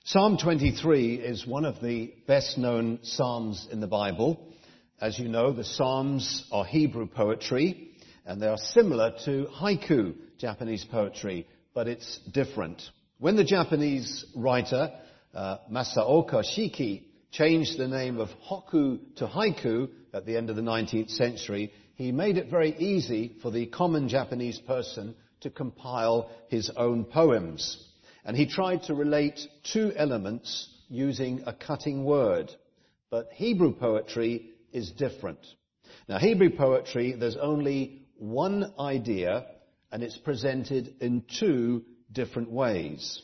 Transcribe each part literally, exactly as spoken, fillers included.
Psalm twenty-three is one of the best-known psalms in the Bible. As you know, the Psalms are Hebrew poetry, and they are similar to haiku, Japanese poetry, but it's different. When the Japanese writer, uh, Masaoka Shiki, changed the name of hokku to haiku at the end of the nineteenth century, he made it very easy for the common Japanese person to compile his own poems. And he tried to relate two elements using a cutting word. But Hebrew poetry is different. Now, Hebrew poetry, there's only one idea, and it's presented in two different ways.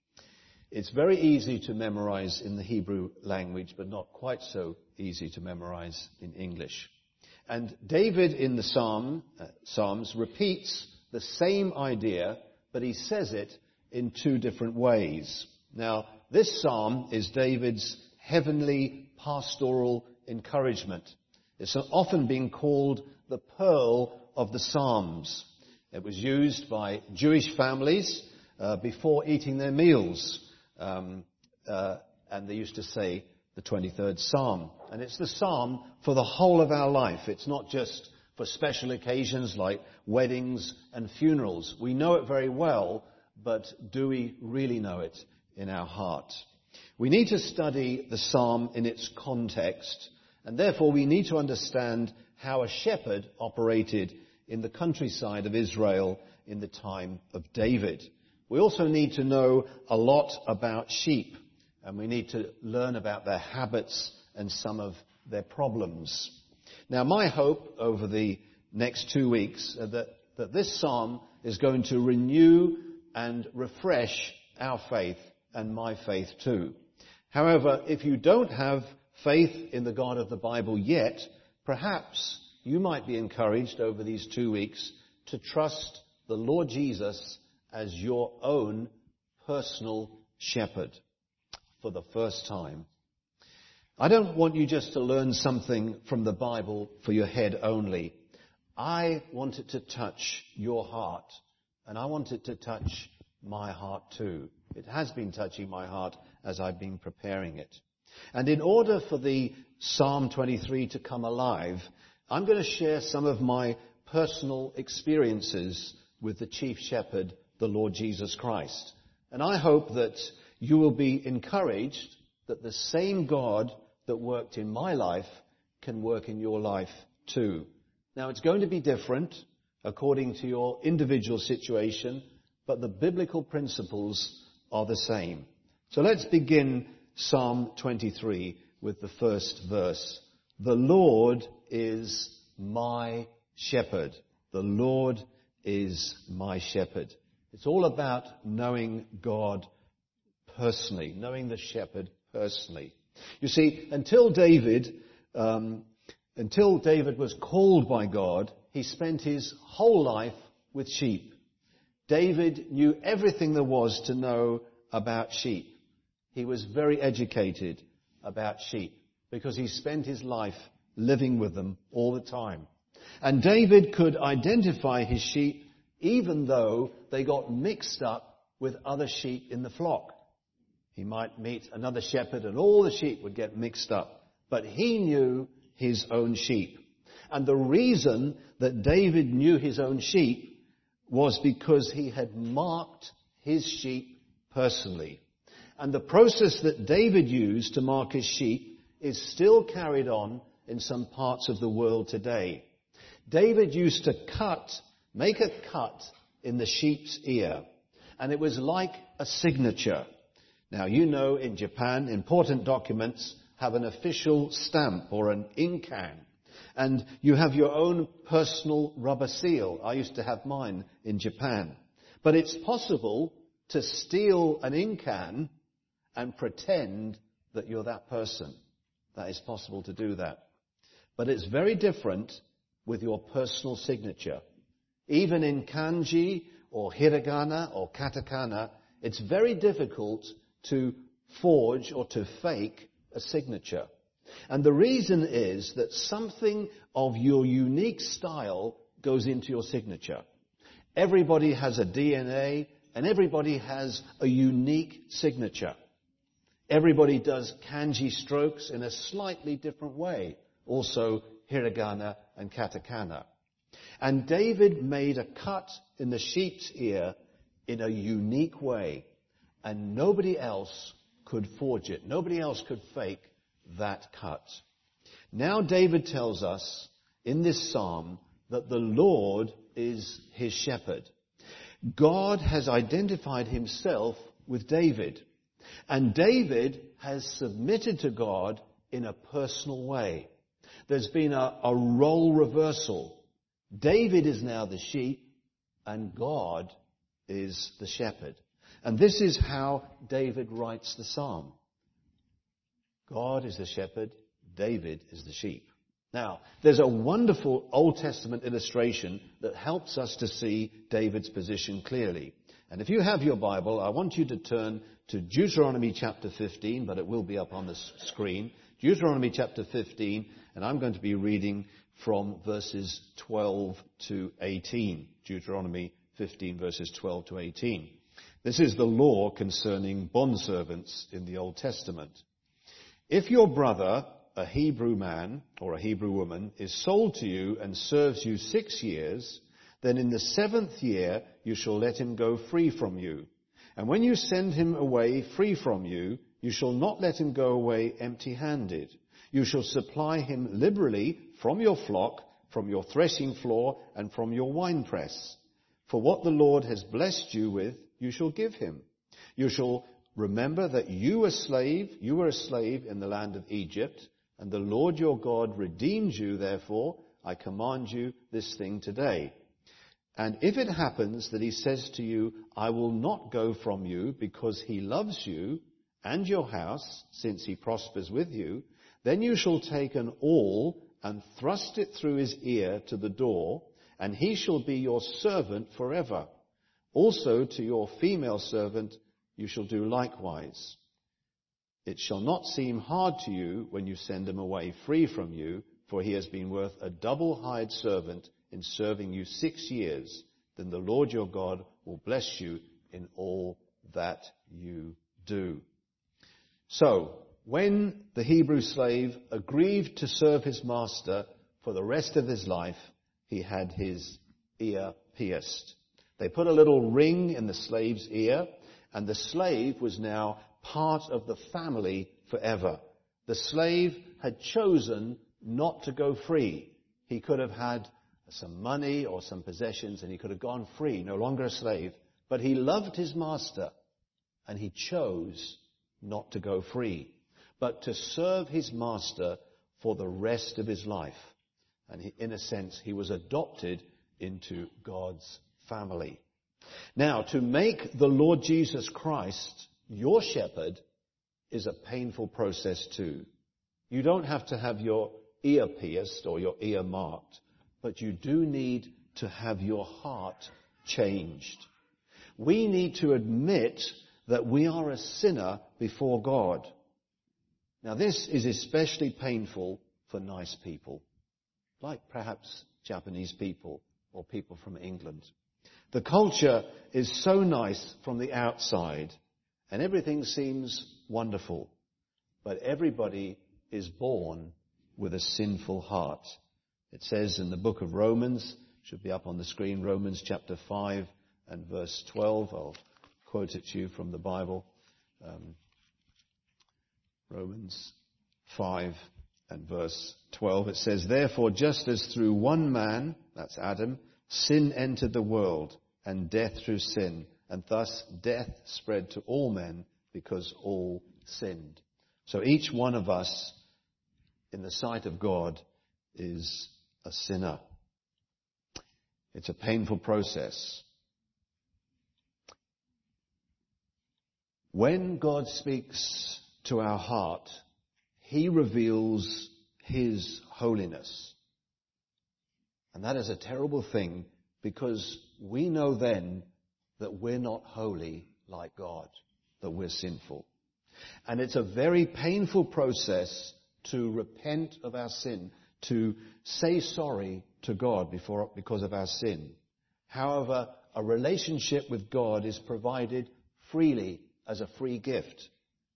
It's very easy to memorize in the Hebrew language, but not quite so easy to memorize in English. And David in the Psalm, uh, Psalms repeats the same idea, but he says it in two different ways. Now, this psalm is David's heavenly pastoral encouragement. It's often been called the pearl of the Psalms. It was used by Jewish families uh, before eating their meals. Um, uh, and they used to say the twenty-third Psalm. And it's the psalm for the whole of our life. It's not just for special occasions like weddings and funerals. We know it very well, but do we really know it in our heart? We need to study the psalm in its context, and therefore we need to understand how a shepherd operated in the countryside of Israel in the time of David. We also need to know a lot about sheep, and we need to learn about their habits and some of their problems. Now, my hope over the next two weeks is that, that this psalm is going to renew and refresh our faith and my faith too. However, if you don't have faith in the God of the Bible yet, perhaps you might be encouraged over these two weeks to trust the Lord Jesus as your own personal shepherd for the first time. I don't want you just to learn something from the Bible for your head only. I want it to touch your heart. And I want it to touch my heart too. It has been touching my heart as I've been preparing it. And in order for the Psalm twenty-three to come alive, I'm going to share some of my personal experiences with the chief shepherd, the Lord Jesus Christ. And I hope that you will be encouraged that the same God that worked in my life can work in your life too. Now, it's going to be different according to your individual situation, but the biblical principles are the same. So let's begin Psalm twenty-three with the first verse. The Lord is my shepherd. The Lord is my shepherd. It's all about knowing God personally, knowing the shepherd personally. You see, until David, um, until David was called by God, he spent his whole life with sheep. David knew everything there was to know about sheep. He was very educated about sheep because he spent his life living with them all the time. And David could identify his sheep even though they got mixed up with other sheep in the flock. He might meet another shepherd and all the sheep would get mixed up. But he knew his own sheep. And the reason that David knew his own sheep was because he had marked his sheep personally. And the process that David used to mark his sheep is still carried on in some parts of the world today. David used to cut, make a cut in the sheep's ear. And it was like a signature. Now, you know in Japan, important documents have an official stamp or an inkan. And you have your own personal rubber seal. I used to have mine in Japan. But it's possible to steal an inkan and pretend that you're that person. That is possible to do that. But it's very different with your personal signature. Even in kanji or hiragana or katakana, it's very difficult to forge or to fake a signature. And the reason is that something of your unique style goes into your signature. Everybody has a D N A and everybody has a unique signature. Everybody does kanji strokes in a slightly different way. Also hiragana and katakana. And David made a cut in the sheep's ear in a unique way. And nobody else could forge it. Nobody else could fake that cut. Now David tells us in this psalm that the Lord is his shepherd. God has identified himself with David. And David has submitted to God in a personal way. There's been a, a role reversal. David is now the sheep and God is the shepherd. And this is how David writes the psalm. God is the shepherd, David is the sheep. Now, there's a wonderful Old Testament illustration that helps us to see David's position clearly. And if you have your Bible, I want you to turn to Deuteronomy chapter fifteen, but it will be up on the screen. Deuteronomy chapter fifteen, and I'm going to be reading from verses twelve to eighteen. Deuteronomy fifteen, verses twelve to eighteen. This is the law concerning bondservants in the Old Testament. If your brother, a Hebrew man or a Hebrew woman, is sold to you and serves you six years, then in the seventh year you shall let him go free from you. And when you send him away free from you, you shall not let him go away empty-handed. You shall supply him liberally from your flock, from your threshing floor, and from your winepress. For what the Lord has blessed you with, you shall give him. You shall remember that you were slave, you were a slave in the land of Egypt, and the Lord your God redeemed you, therefore I command you this thing today. And if it happens that he says to you, I will not go from you because he loves you and your house, since he prospers with you, then you shall take an awl and thrust it through his ear to the door, and he shall be your servant forever. Also to your female servant you shall do likewise. It shall not seem hard to you when you send him away free from you, for he has been worth a double hired servant in serving you six years. Then the Lord your God will bless you in all that you do. So, when the Hebrew slave agreed to serve his master for the rest of his life, he had his ear pierced. They put a little ring in the slave's ear, and the slave was now part of the family forever. The slave had chosen not to go free. He could have had some money or some possessions and he could have gone free, no longer a slave. But he loved his master and he chose not to go free, but to serve his master for the rest of his life. And he, in a sense, he was adopted into God's family. Now, to make the Lord Jesus Christ your shepherd is a painful process too. You don't have to have your ear pierced or your ear marked, but you do need to have your heart changed. We need to admit that we are a sinner before God. Now, this is especially painful for nice people, like perhaps Japanese people or people from England. The culture is so nice from the outside, and everything seems wonderful, but everybody is born with a sinful heart. It says in the book of Romans, should be up on the screen, Romans chapter five and verse twelve. I'll quote it to you from the Bible. Um, Romans five and verse twelve. It says, therefore, just as through one man, that's Adam, sin entered the world, and death through sin, and thus death spread to all men because all sinned. So each one of us, in the sight of God, is a sinner. It's a painful process. When God speaks to our heart, he reveals his holiness. And that is a terrible thing, because we know then that we're not holy like God, that we're sinful. And it's a very painful process to repent of our sin, to say sorry to God before, because of our sin. However, a relationship with God is provided freely as a free gift.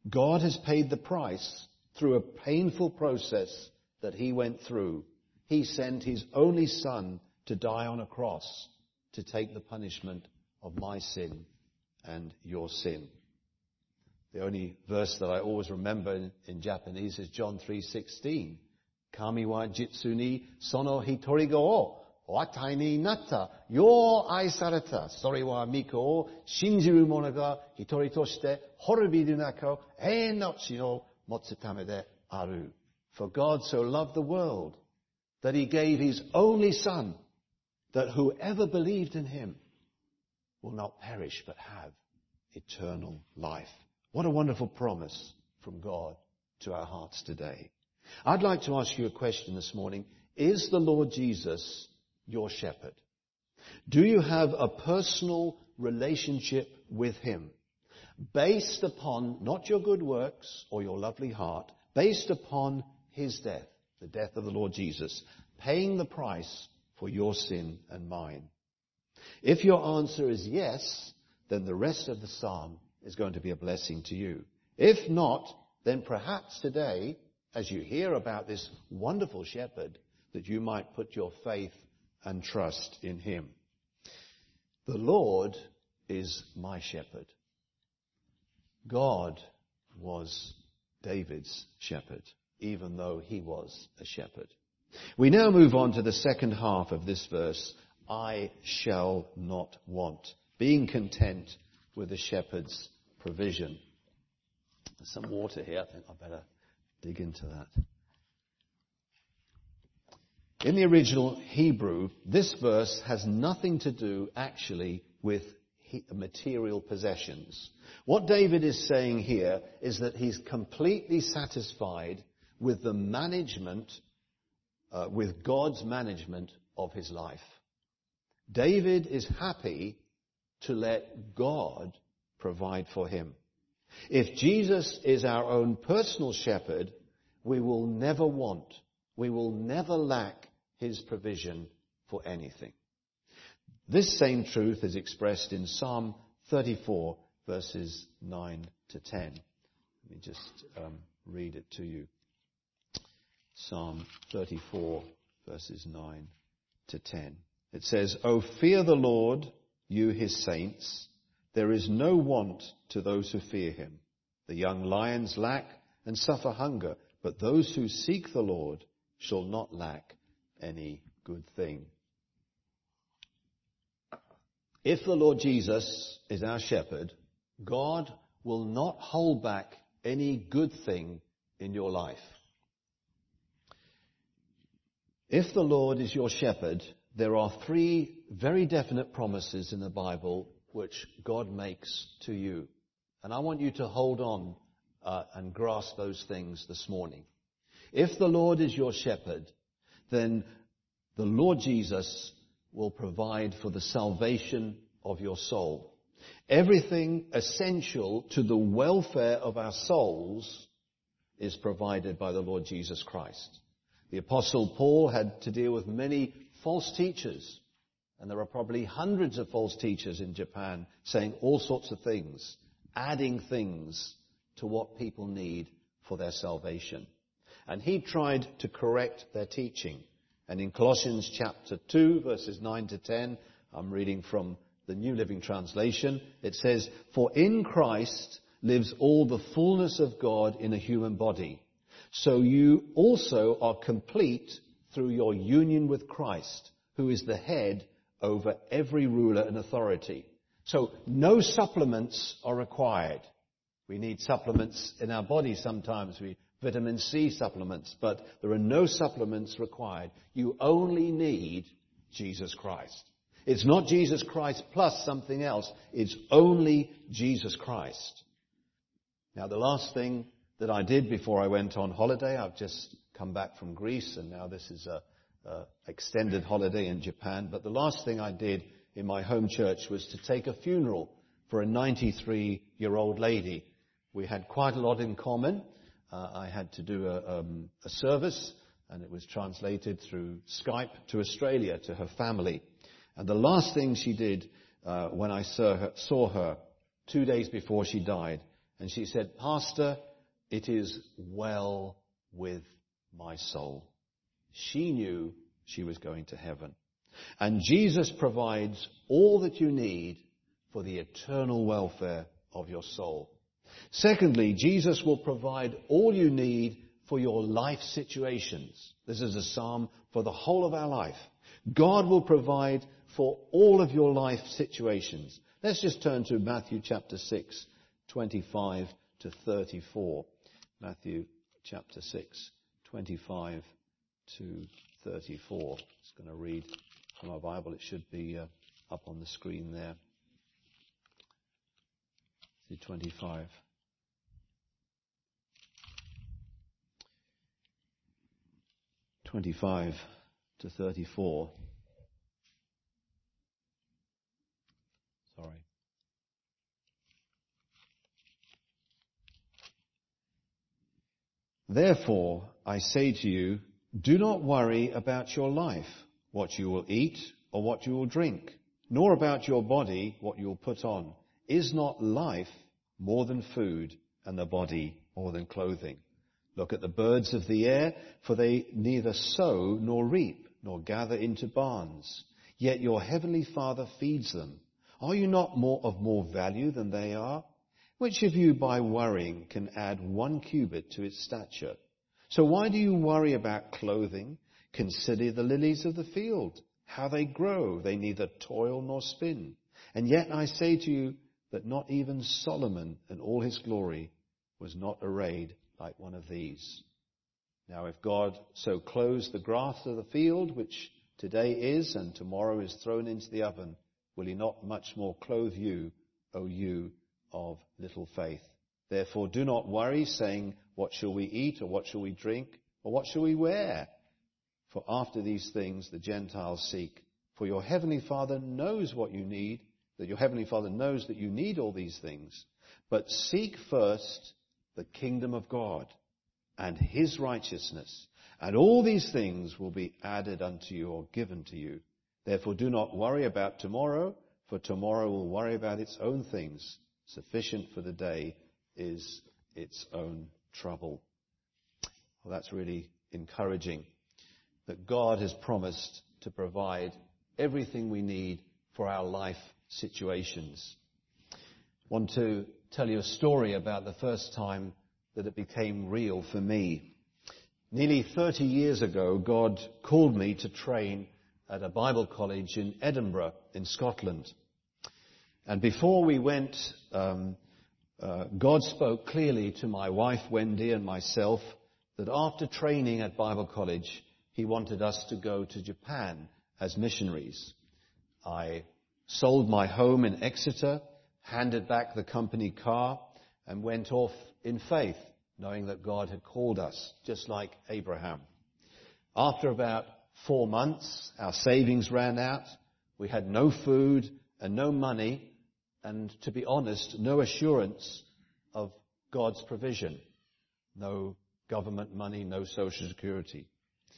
God has paid the price through a painful process that he went through. He sent his only Son to die on a cross to take the punishment of my sin and your sin. The only verse that I always remember in, in Japanese is John three sixteen. Kami wa jitsu ni sono hitori go o watai ni natta yo ai sareta sore wa miko o shinjiru mono ga hitori toshite horubiru naka ein no chi no motsu tame de aru. For God so loved the world that he gave his only Son, that whoever believed in him will not perish but have eternal life. What a wonderful promise from God to our hearts today. I'd like to ask you a question this morning. Is the Lord Jesus your shepherd? Do you have a personal relationship with him based upon not your good works or your lovely heart, based upon his death, the death of the Lord Jesus, paying the price for your sin and mine? If your answer is yes, then the rest of the psalm is going to be a blessing to you. If not, then perhaps today, as you hear about this wonderful shepherd, that you might put your faith and trust in him. The Lord is my shepherd. God was David's shepherd, even though he was a shepherd. We now move on to the second half of this verse. I shall not want. Being content with the shepherd's provision. There's some water here. I think I better dig into that. In the original Hebrew, this verse has nothing to do actually with material possessions. What David is saying here is that he's completely satisfied with the management, uh, with God's management of his life. David is happy to let God provide for him. If Jesus is our own personal shepherd, we will never want, we will never lack his provision for anything. This same truth is expressed in Psalm thirty-four, verses nine to ten. Let me just um, read it to you. Psalm thirty-four, verses nine to ten. It says, "O fear the Lord, you his saints. There is no want to those who fear him. The young lions lack and suffer hunger, but those who seek the Lord shall not lack any good thing." If the Lord Jesus is our shepherd, God will not hold back any good thing in your life. If the Lord is your shepherd, there are three very definite promises in the Bible which God makes to you. And I want you to hold on uh, and grasp those things this morning. If the Lord is your shepherd, then the Lord Jesus will provide for the salvation of your soul. Everything essential to the welfare of our souls is provided by the Lord Jesus Christ. The Apostle Paul had to deal with many false teachers, and there are probably hundreds of false teachers in Japan saying all sorts of things, adding things to what people need for their salvation. And he tried to correct their teaching. And in Colossians chapter two, verses nine to ten, I'm reading from the New Living Translation, it says, "For in Christ lives all the fullness of God in a human body. So you also are complete through your union with Christ, who is the head over every ruler and authority." So no supplements are required. We need supplements in our body sometimes. We vitamin C supplements, but there are no supplements required. You only need Jesus Christ. It's not Jesus Christ plus something else. It's only Jesus Christ. Now, the last thing that I did before I went on holiday, I've just come back from Greece, and now this is a, a extended holiday in Japan. But the last thing I did in my home church was to take a funeral for a ninety-three-year-old lady. We had quite a lot in common. Uh, I had to do a, um, a service, and it was translated through Skype to Australia to her family. And the last thing she did uh, when I saw her, saw her two days before she died And she said, Pastor, it is well with my soul. She knew she was going to heaven. And Jesus provides all that you need for the eternal welfare of your soul. Secondly, Jesus will provide all you need for your life situations. This is a psalm for the whole of our life. God will provide for all of your life situations. Let's just turn to Matthew chapter six, twenty-five to thirty-four. Matthew chapter six, twenty-five to thirty-four. It's going to read from our Bible. It should be uh, up on the screen there. See twenty-five. twenty-five to thirty-four. Sorry. Therefore, I say to you, do not worry about your life, what you will eat or what you will drink, nor about your body, what you will put on. Is not life more than food, and the body more than clothing? Look at the birds of the air, for they neither sow nor reap, nor gather into barns. Yet your heavenly Father feeds them. Are you not more of more value than they are? Which of you by worrying can add one cubit to its stature? So why do you worry about clothing? Consider the lilies of the field, how they grow. They neither toil nor spin. And yet I say to you that not even Solomon in all his glory was not arrayed like one of these. Now if God so clothes the grass of the field, which today is and tomorrow is thrown into the oven, will he not much more clothe you, O you of little faith? Therefore do not worry, saying, what shall we eat, or what shall we drink, or what shall we wear? For after these things the Gentiles seek. For your heavenly Father knows what you need, that your heavenly Father knows that you need all these things. But seek first the kingdom of God and his righteousness, and all these things will be added unto you or given to you. Therefore do not worry about tomorrow, for tomorrow will worry about its own things. Sufficient for the day is its own trouble. Well, that's really encouraging, that God has promised to provide everything we need for our life situations. I want to tell you a story about the first time that it became real for me. Nearly thirty years ago, God called me to train at a Bible college in Edinburgh in Scotland. And before we went, um, uh, God spoke clearly to my wife Wendy and myself that after training at Bible college, he wanted us to go to Japan as missionaries. I sold my home in Exeter, handed back the company car, and went off in faith, knowing that God had called us, just like Abraham. After about four months, our savings ran out. We had no food and no money, and to be honest, no assurance of God's provision. No government money, no social security.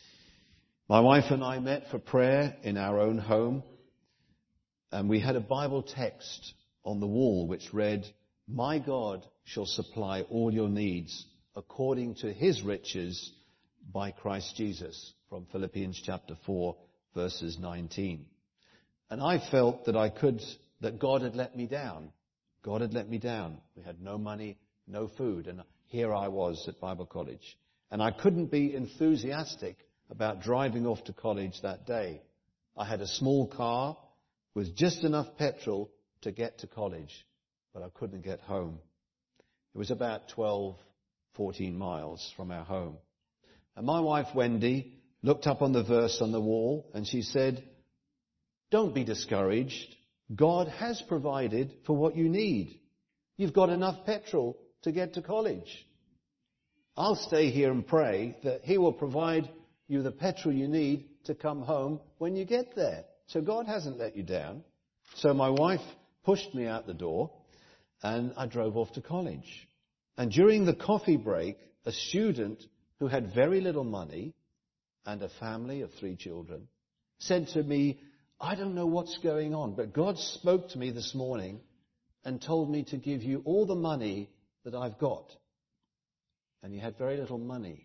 My wife and I met for prayer in our own home, and we had a Bible text on the wall which read, "My God shall supply all your needs according to his riches by Christ Jesus," from Philippians chapter four, verses nineteen. And I felt that I could, that God had let me down. God had let me down. We had no money, no food, and here I was at Bible college. And I couldn't be enthusiastic about driving off to college that day. I had a small car with just enough petrol to get to college, but I couldn't get home. It was about twelve, fourteen miles from our home. And my wife Wendy looked up on the verse on the wall and she said, "Don't be discouraged. God has provided for what you need. You've got enough petrol to get to college. I'll stay here and pray that he will provide you the petrol you need to come home when you get there." So God hasn't let you down. So my wife pushed me out the door and I drove off to college. And during the coffee break, a student who had very little money and a family of three children said to me, "I don't know what's going on, but God spoke to me this morning and told me to give you all the money that I've got. And he had very little money.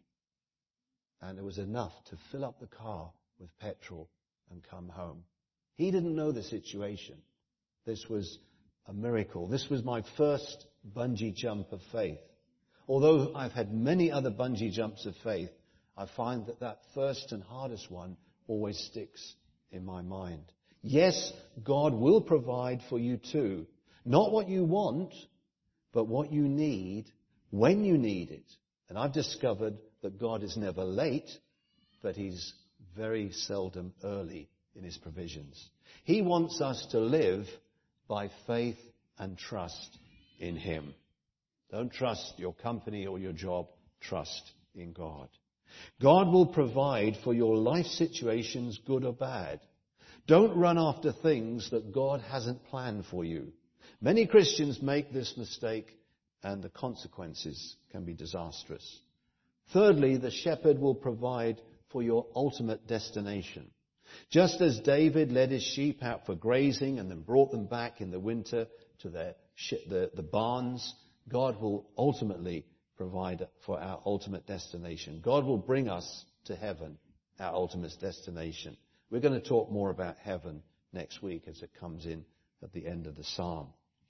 And it was enough to fill up the car with petrol and come home. He didn't know the situation. This was a miracle. This was my first bungee jump of faith. Although I've had many other bungee jumps of faith, I find that that first and hardest one always sticks in my mind. Yes, God will provide for you too. Not what you want, but what you need when you need it. And I've discovered that God is never late, but he's very seldom early in his provisions. He wants us to live by faith and trust in him. Don't trust your company or your job. Trust in God. God will provide for your life situations, good or bad. Don't run after things that God hasn't planned for you. Many Christians make this mistake, and the consequences can be disastrous. Thirdly, the shepherd will provide for your ultimate destination. Just as David led his sheep out for grazing and then brought them back in the winter to their sh- the, the barns, God will ultimately provide for our ultimate destination. God will bring us to heaven, our ultimate destination. We're going to talk more about heaven next week as it comes in at the end of the psalm.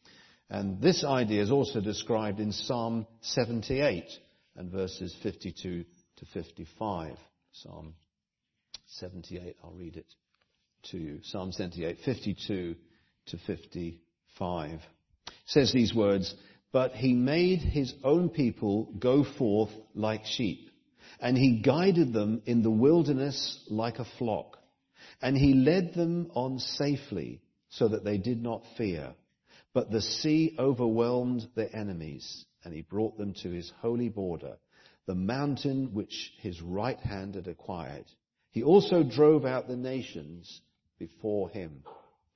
And this idea is also described in Psalm seventy-eight and verses fifty-two to fifty-five. Psalm seventy-eight, I'll read it to you. Psalm seventy-eight, fifty-two to fifty-five. It says these words, "But he made his own people go forth like sheep, and he guided them in the wilderness like a flock. And he led them on safely so that they did not fear. But the sea overwhelmed their enemies, and he brought them to his holy border, the mountain which his right hand had acquired. He also drove out the nations before him."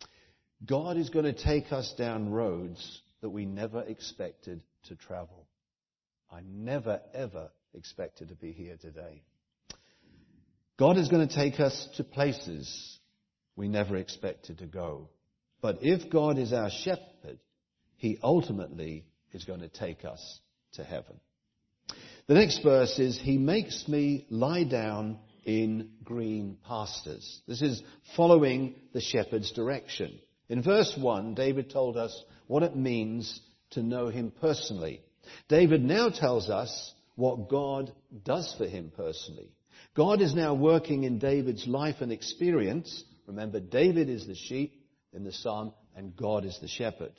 God is going to take us down roads that we never expected to travel. I never, ever expected to be here today. God is going to take us to places we never expected to go. But if God is our shepherd, he ultimately is going to take us to heaven. The next verse is, "He makes me lie down in green pastures." This is following the shepherd's direction. In verse one, David told us what it means to know him personally. David now tells us what God does for him personally. God is now working in David's life and experience. Remember, David is the sheep in the psalm, and God is the shepherd.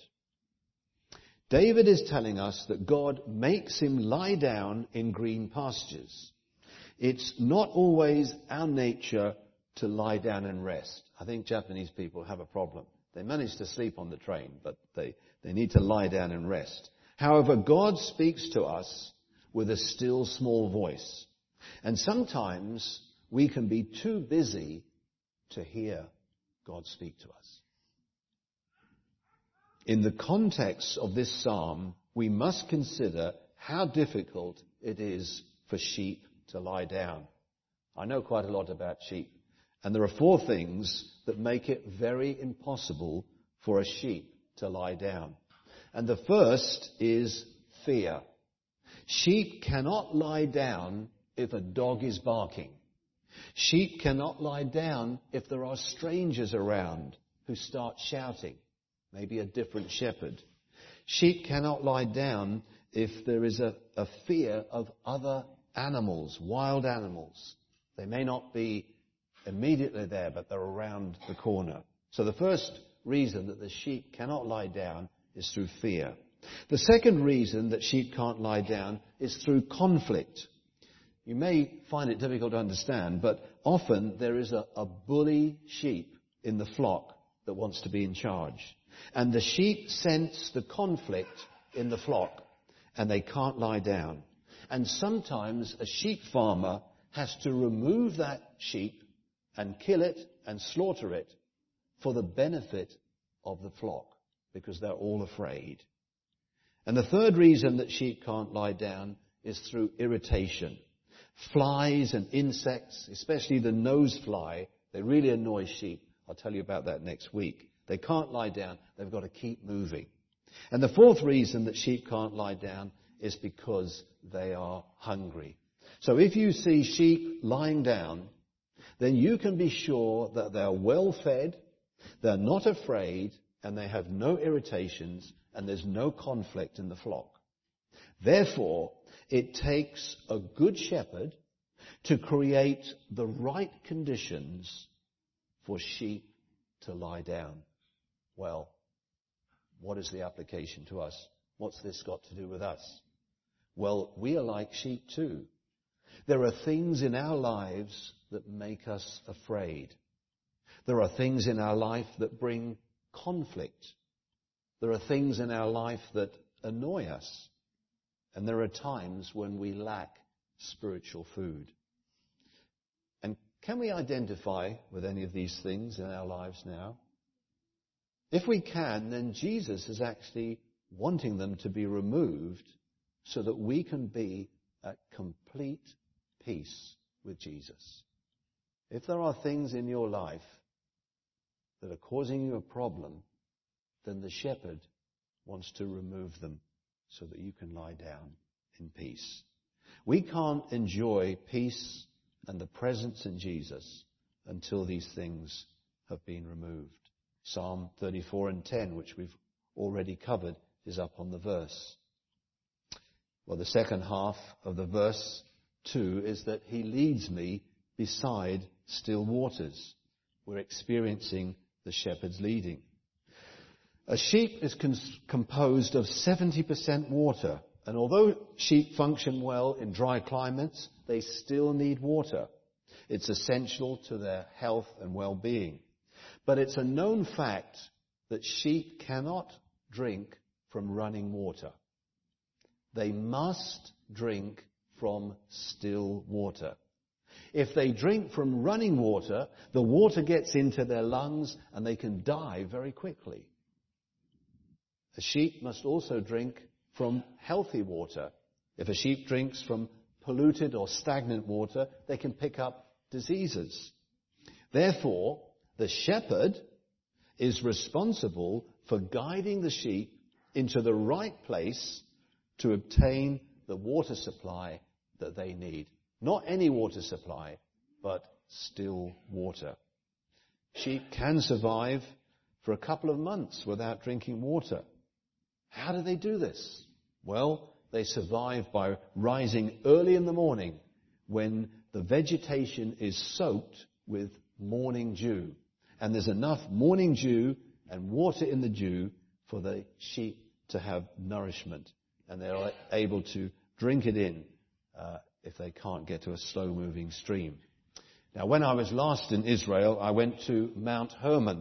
David is telling us that God makes him lie down in green pastures. It's not always our nature to lie down and rest. I think Japanese people have a problem. They manage to sleep on the train, but they, they need to lie down and rest. However, God speaks to us with a still small voice. And sometimes we can be too busy to hear God speak to us. In the context of this psalm, we must consider how difficult it is for sheep to lie down. I know quite a lot about sheep, and there are four things that make it very impossible for a sheep to lie down. And the first is fear. Sheep cannot lie down if a dog is barking. Sheep cannot lie down if there are strangers around who start shouting, maybe a different shepherd. Sheep cannot lie down if there is a, a fear of other animals, wild animals. They may not be immediately there, but they're around the corner. So the first reason that the sheep cannot lie down is through fear. The second reason that sheep can't lie down is through conflict. You may find it difficult to understand, but often there is a, a bully sheep in the flock that wants to be in charge. And the sheep sense the conflict in the flock, and they can't lie down. And sometimes a sheep farmer has to remove that sheep and kill it and slaughter it for the benefit of the flock, because they're all afraid. And the third reason that sheep can't lie down is through irritation. Flies and insects, especially the nose fly, they really annoy sheep. I'll tell you about that next week. They can't lie down. They've got to keep moving. And the fourth reason that sheep can't lie down is because they are hungry. So if you see sheep lying down, then you can be sure that they're well fed, they're not afraid, and they have no irritations, and there's no conflict in the flock. Therefore, it takes a good shepherd to create the right conditions for sheep to lie down. Well, what is the application to us? What's this got to do with us? Well, we are like sheep too. There are things in our lives that make us afraid. There are things in our life that bring conflict. There are things in our life that annoy us. And there are times when we lack spiritual food. And can we identify with any of these things in our lives now? If we can, then Jesus is actually wanting them to be removed so that we can be at complete peace with Jesus. If there are things in your life that are causing you a problem, then the shepherd wants to remove them so that you can lie down in peace. We can't enjoy peace and the presence in Jesus until these things have been removed. Psalm thirty-four and ten, which we've already covered, is up on the verse. Well, the second half of the verse two is that he leads me beside still waters. We're experiencing the shepherd's leading. A sheep is cons- composed of seventy percent water. And although sheep function well in dry climates, they still need water. It's essential to their health and well-being. But it's a known fact that sheep cannot drink from running water. They must drink from still water. If they drink from running water, the water gets into their lungs and they can die very quickly. A sheep must also drink from healthy water. If a sheep drinks from polluted or stagnant water, they can pick up diseases. Therefore, the shepherd is responsible for guiding the sheep into the right place to obtain the water supply that they need. Not any water supply, but still water. Sheep can survive for a couple of months without drinking water. How do they do this? Well, they survive by rising early in the morning when the vegetation is soaked with morning dew. And there's enough morning dew and water in the dew for the sheep to have nourishment. And they're able to drink it in uh, if they can't get to a slow-moving stream. Now, when I was last in Israel, I went to Mount Hermon.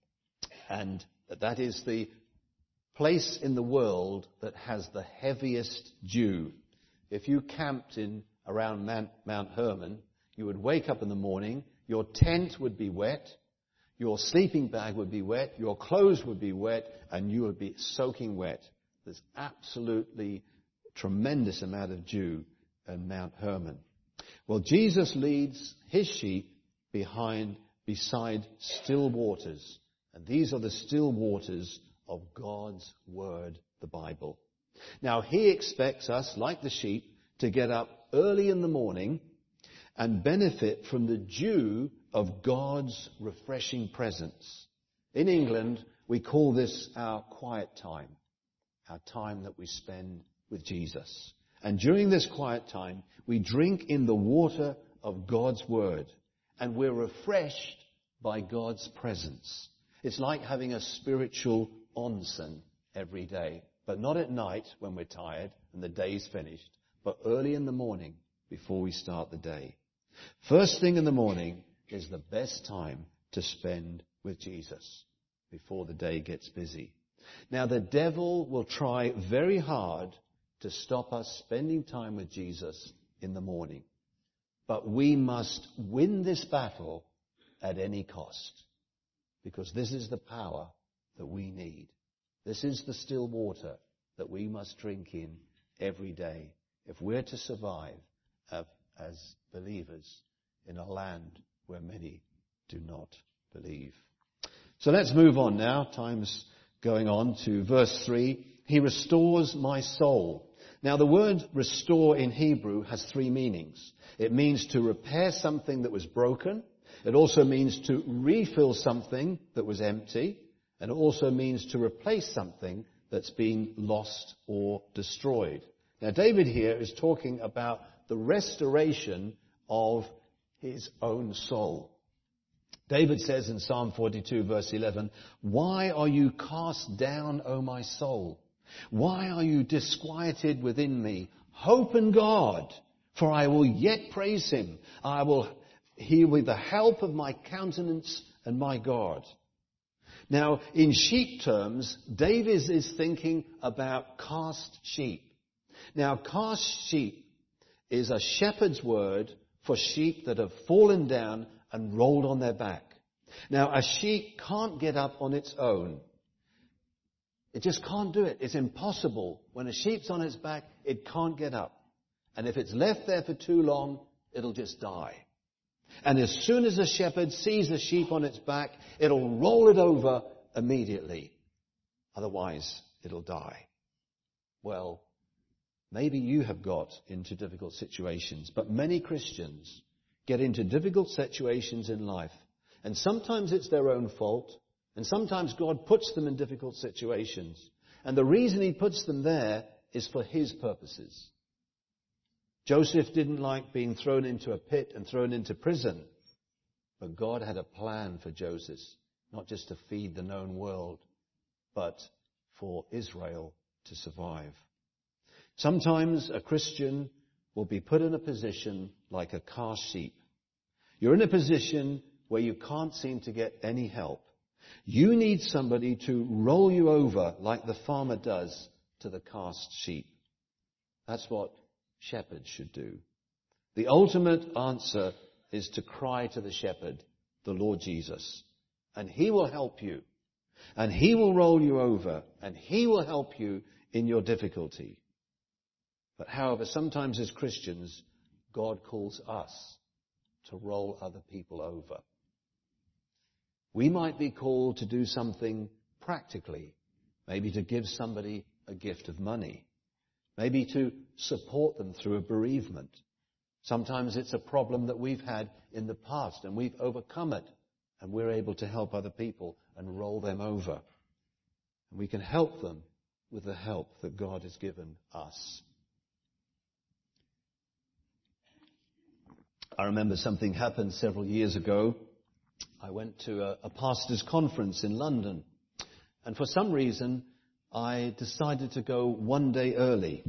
And that is the place in the world that has the heaviest dew. If you camped in around Mount Hermon, you would wake up in the morning, your tent would be wet, your sleeping bag would be wet, your clothes would be wet, and you would be soaking wet. There's absolutely tremendous amount of dew in Mount Hermon. Well, Jesus leads his sheep behind, beside still waters. And these are the still waters of God's Word, the Bible. Now, he expects us, like the sheep, to get up early in the morning and benefit from the dew of God's refreshing presence. In England, we call this our quiet time, our time that we spend with Jesus. And during this quiet time, we drink in the water of God's Word, and we're refreshed by God's presence. It's like having a spiritual onsen every day, but not at night when we're tired and the day's finished, but early in the morning before we start the day. First thing in the morning is the best time to spend with Jesus before the day gets busy. Now, the devil will try very hard to stop us spending time with Jesus in the morning, but we must win this battle at any cost, because this is the power that we need. This is the still water that we must drink in every day if we're to survive as believers in a land where many do not believe. So let's move on now. Time's going on to verse three. He restores my soul. Now, the word restore in Hebrew has three meanings. It means to repair something that was broken. It also means to refill something that was empty. And it also means to replace something that's been lost or destroyed. Now, David here is talking about the restoration of his own soul. David says in Psalm forty-two, verse eleven, "Why are you cast down, O my soul? Why are you disquieted within me? Hope in God, for I will yet praise him. I will, he with the help of my countenance and my God." Now, in sheep terms, David is thinking about cast sheep. Now, cast sheep is a shepherd's word for sheep that have fallen down and rolled on their back. Now, a sheep can't get up on its own. It just can't do it. It's impossible. When a sheep's on its back, it can't get up. And if it's left there for too long, it'll just die. And as soon as a shepherd sees a sheep on its back, it'll roll it over immediately. Otherwise, it'll die. Well, maybe you have got into difficult situations, but many Christians get into difficult situations in life. And sometimes it's their own fault. And sometimes God puts them in difficult situations. And the reason he puts them there is for his purposes. Joseph didn't like being thrown into a pit and thrown into prison. But God had a plan for Joseph, not just to feed the known world, but for Israel to survive. Sometimes a Christian will be put in a position like a cast sheep. You're in a position where you can't seem to get any help. You need somebody to roll you over like the farmer does to the cast sheep. That's what shepherds should do. The ultimate answer is to cry to the shepherd, the Lord Jesus. And he will help you. And he will roll you over. And he will help you in your difficulty. But however, sometimes as Christians, God calls us to roll other people over. We might be called to do something practically, maybe to give somebody a gift of money, maybe to support them through a bereavement. Sometimes it's a problem that we've had in the past and we've overcome it and we're able to help other people and roll them over. And we can help them with the help that God has given us. I remember something happened several years ago. I went to a, a pastor's conference in London, and for some reason I decided to go one day early,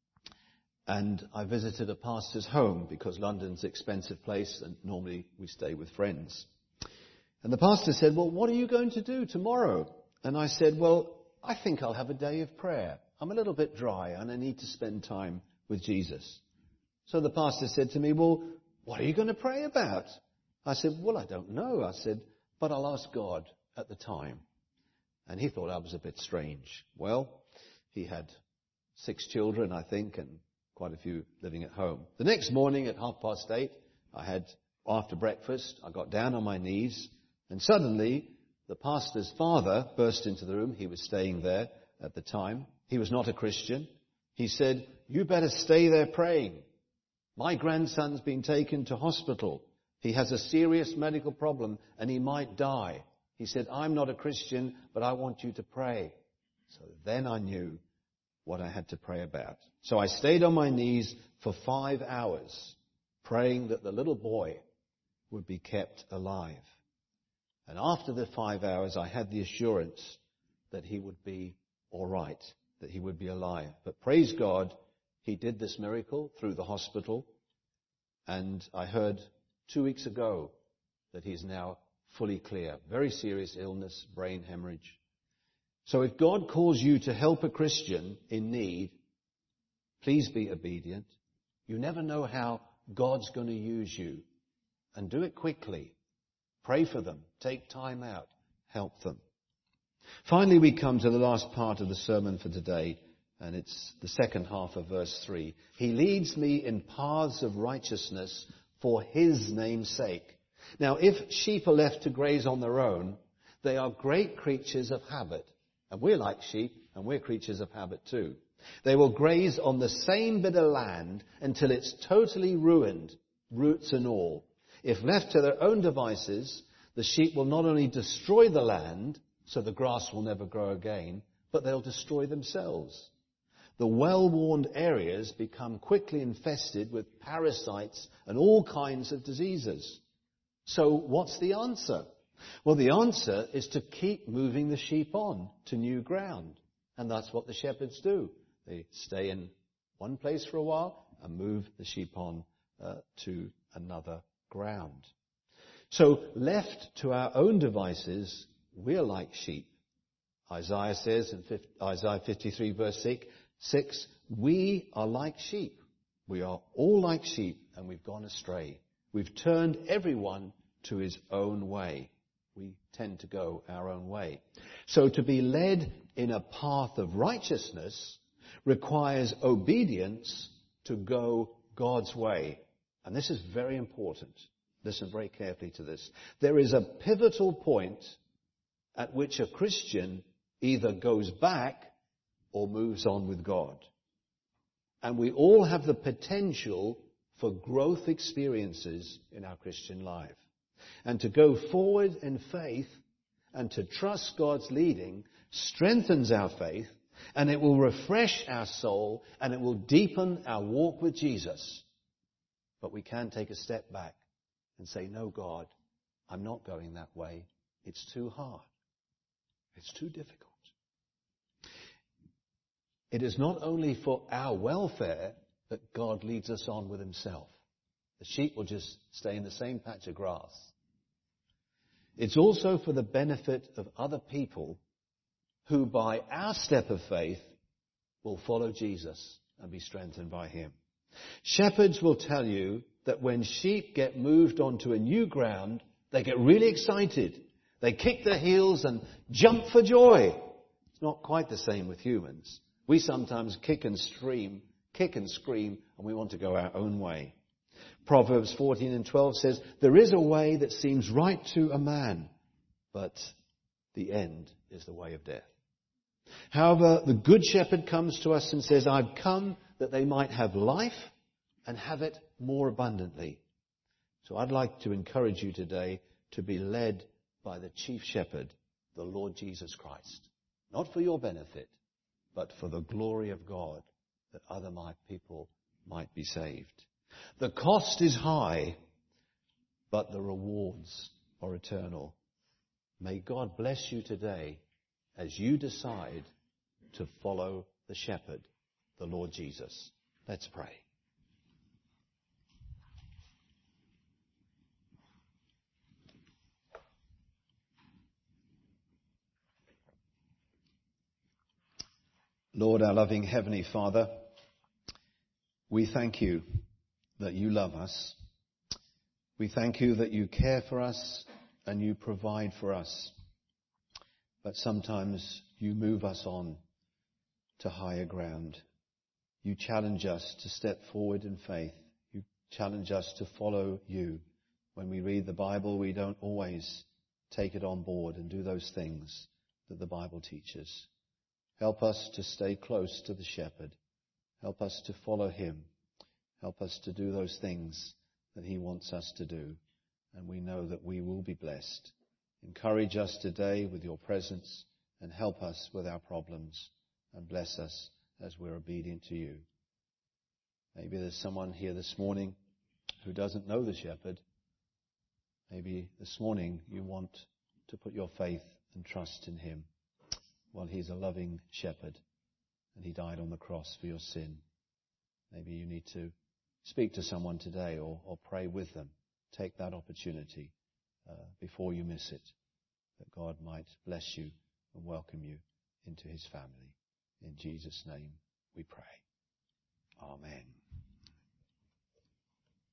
and I visited a pastor's home because London's an expensive place and normally we stay with friends. And the pastor said, "Well, what are you going to do tomorrow?" And I said, "Well, I think I'll have a day of prayer. I'm a little bit dry and I need to spend time with Jesus." So the pastor said to me, "Well, what are you going to pray about?" I said, "Well, I don't know." I said, "But I'll ask God at the time." And he thought I was a bit strange. Well, he had six children, I think, and quite a few living at home. The next morning at half past eight, I had, after breakfast, I got down on my knees, and suddenly the pastor's father burst into the room. He was staying there at the time. He was not a Christian. He said, "You better stay there praying. My grandson's been taken to hospital. He has a serious medical problem and he might die." He said, "I'm not a Christian, but I want you to pray." So then I knew what I had to pray about. So I stayed on my knees for five hours, praying that the little boy would be kept alive. And after the five hours, I had the assurance that he would be all right, that he would be alive. But praise God, he did this miracle through the hospital. And I heard two weeks ago that he's now fully clear. Very serious illness, brain hemorrhage. So if God calls you to help a Christian in need, please be obedient. You never know how God's going to use you. And do it quickly. Pray for them. Take time out. Help them. Finally, we come to the last part of the sermon for today. And it's the second half of verse three. He leads me in paths of righteousness for his name's sake. Now, if sheep are left to graze on their own, they are great creatures of habit. And we're like sheep, and we're creatures of habit too. They will graze on the same bit of land until it's totally ruined, roots and all. If left to their own devices, the sheep will not only destroy the land, so the grass will never grow again, but they'll destroy themselves. The well-worn areas become quickly infested with parasites and all kinds of diseases. So what's the answer? Well, the answer is to keep moving the sheep on to new ground. And that's what the shepherds do. They stay in one place for a while and move the sheep on uh, to another ground. So left to our own devices, we're like sheep. Isaiah says in Isaiah fifty-three verse six, we are like sheep. We are all like sheep and we've gone astray. We've turned everyone to his own way. We tend to go our own way. So to be led in a path of righteousness requires obedience to go God's way. And this is very important. Listen very carefully to this. There is a pivotal point at which a Christian either goes back or moves on with God. And we all have the potential for growth experiences in our Christian life. And to go forward in faith and to trust God's leading strengthens our faith, and it will refresh our soul, and it will deepen our walk with Jesus. But we can take a step back and say, no, God, I'm not going that way. It's too hard. It's too difficult. It is not only for our welfare that God leads us on with himself. The sheep will just stay in the same patch of grass. It's also for the benefit of other people who, by our step of faith, will follow Jesus and be strengthened by him. Shepherds will tell you that when sheep get moved onto a new ground, they get really excited. They kick their heels and jump for joy. It's not quite the same with humans. We sometimes kick and scream, kick and scream, and we want to go our own way. Proverbs fourteen and twelve says, there is a way that seems right to a man, but the end is the way of death. However, the good shepherd comes to us and says, I've come that they might have life and have it more abundantly. So I'd like to encourage you today to be led by the chief shepherd, the Lord Jesus Christ. Not for your benefit, but for the glory of God, that other my people might be saved. The cost is high, but the rewards are eternal. May God bless you today as you decide to follow the shepherd, the Lord Jesus. Let's pray. Lord, our loving Heavenly Father, we thank you that you love us. We thank you that you care for us and you provide for us. But sometimes you move us on to higher ground. You challenge us to step forward in faith. You challenge us to follow you. When we read the Bible, we don't always take it on board and do those things that the Bible teaches. Help us to stay close to the shepherd. Help us to follow him. Help us to do those things that he wants us to do. And we know that we will be blessed. Encourage us today with your presence and help us with our problems and bless us as we're obedient to you. Maybe there's someone here this morning who doesn't know the shepherd. Maybe this morning you want to put your faith and trust in him. Well, he's a loving shepherd and he died on the cross for your sin. Maybe you need to speak to someone today or, or pray with them. Take that opportunity uh, before you miss it, that God might bless you and welcome you into his family. In Jesus' name we pray. Amen.